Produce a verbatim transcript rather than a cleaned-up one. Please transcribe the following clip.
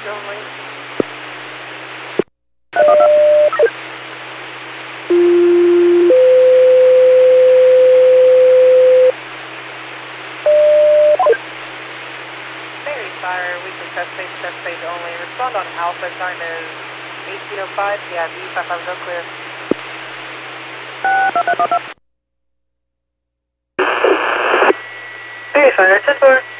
only. Mary Fire, weekly test stage, test stage only. Respond on Alpha, time is eighteen oh five. Yeah, B five five zero clear. Mary Fire, ten four.